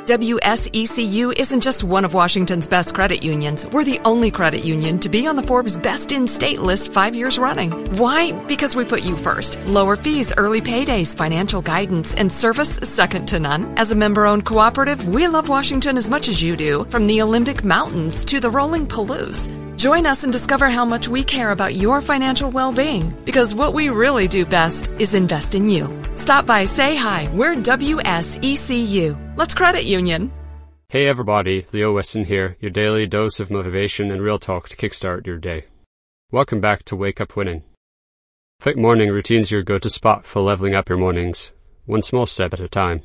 WSECU isn't just one of Washington's best credit unions. We're the only credit union to be on the Forbes Best in State list 5 years running. Why? Because we put you first. Lower fees, early paydays, financial guidance, and service second to none. As a member-owned cooperative, we love Washington as much as you do, from the Olympic Mountains to the rolling Palouse. Join us and discover how much we care about your financial well-being, because what we really do best is invest in you. Stop by, say hi. We're WSECU. Let's credit union. Hey everybody, Leo Weston here, your daily dose of motivation and real talk to kickstart your day. Welcome back to Wake Up Winning. Quick morning routine's your go-to spot for leveling up your mornings, one small step at a time.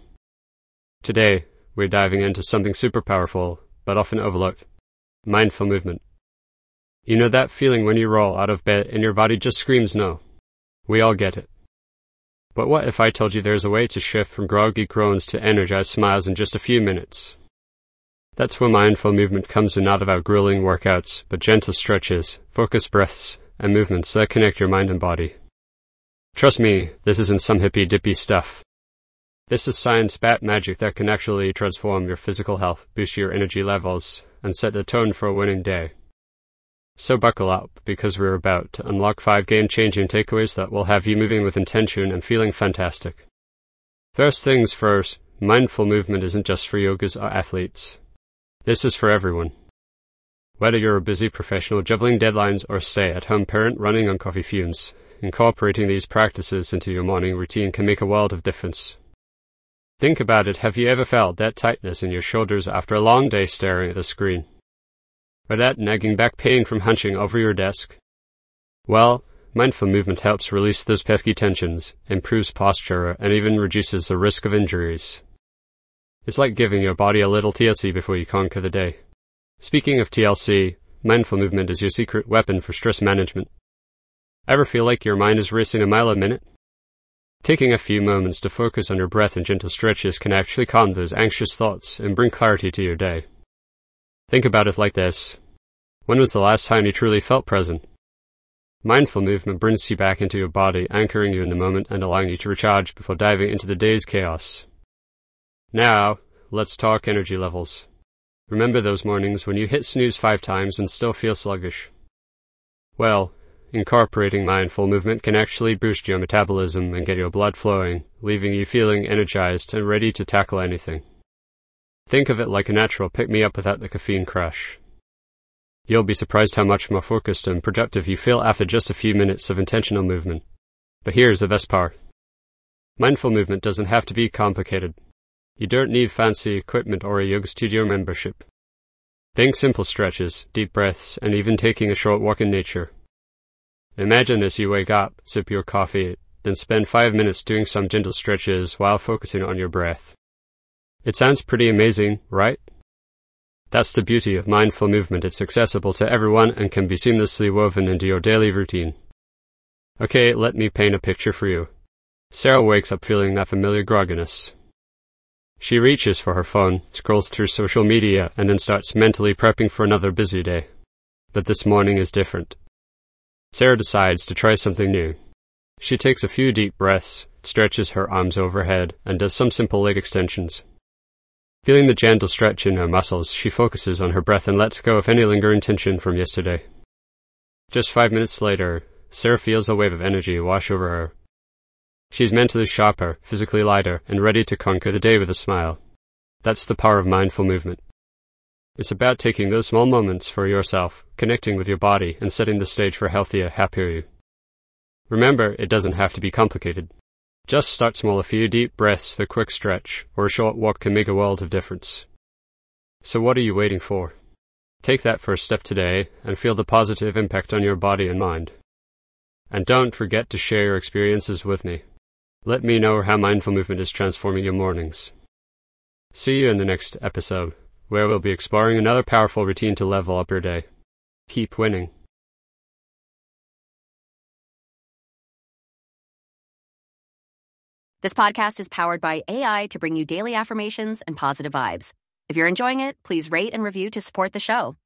Today, we're diving into something super powerful, but often overlooked: mindful movement. You know that feeling when you roll out of bed and your body just screams no? We all get it. But what if I told you there's a way to shift from groggy groans to energized smiles in just a few minutes? That's where mindful movement comes in, not about grueling workouts, but gentle stretches, focused breaths, and movements that connect your mind and body. Trust me, this isn't some hippy-dippy stuff. This is science-backed magic that can actually transform your physical health, boost your energy levels, and set the tone for a winning day. So buckle up, because we're about to unlock 5 game-changing takeaways that will have you moving with intention and feeling fantastic. First things first, mindful movement isn't just for yogas or athletes. This is for everyone. Whether you're a busy professional juggling deadlines or stay-at-home parent running on coffee fumes, incorporating these practices into your morning routine can make a world of difference. Think about it. Have you ever felt that tightness in your shoulders after a long day staring at the screen? Or that nagging back pain from hunching over your desk? Well, mindful movement helps release those pesky tensions, improves posture, and even reduces the risk of injuries. It's like giving your body a little TLC before you conquer the day. Speaking of TLC, mindful movement is your secret weapon for stress management. Ever feel like your mind is racing a mile a minute? Taking a few moments to focus on your breath and gentle stretches can actually calm those anxious thoughts and bring clarity to your day. Think about it like this. When was the last time you truly felt present? Mindful movement brings you back into your body, anchoring you in the moment and allowing you to recharge before diving into the day's chaos. Now, let's talk energy levels. Remember those mornings when you hit snooze 5 times and still feel sluggish? Well, incorporating mindful movement can actually boost your metabolism and get your blood flowing, leaving you feeling energized and ready to tackle anything. Think of it like a natural pick-me-up without the caffeine crash. You'll be surprised how much more focused and productive you feel after just a few minutes of intentional movement. But here's the best part. Mindful movement doesn't have to be complicated. You don't need fancy equipment or a yoga studio membership. Think simple stretches, deep breaths, and even taking a short walk in nature. Imagine this: you wake up, sip your coffee, then spend 5 minutes doing some gentle stretches while focusing on your breath. It sounds pretty amazing, right? That's the beauty of mindful movement. It's accessible to everyone and can be seamlessly woven into your daily routine. Okay, let me paint a picture for you. Sarah wakes up feeling that familiar grogginess. She reaches for her phone, scrolls through social media, and then starts mentally prepping for another busy day. But this morning is different. Sarah decides to try something new. She takes a few deep breaths, stretches her arms overhead, and does some simple leg extensions. Feeling the gentle stretch in her muscles, she focuses on her breath and lets go of any lingering tension from yesterday. Just 5 minutes later, Sarah feels a wave of energy wash over her. She's mentally sharper, physically lighter, and ready to conquer the day with a smile. That's the power of mindful movement. It's about taking those small moments for yourself, connecting with your body, and setting the stage for a healthier, happier you. Remember, it doesn't have to be complicated. Just start small. A few deep breaths, a quick stretch, or a short walk can make a world of difference. So what are you waiting for? Take that first step today and feel the positive impact on your body and mind. And don't forget to share your experiences with me. Let me know how mindful movement is transforming your mornings. See you in the next episode, where we'll be exploring another powerful routine to level up your day. Keep winning. This podcast is powered by AI to bring you daily affirmations and positive vibes. If you're enjoying it, please rate and review to support the show.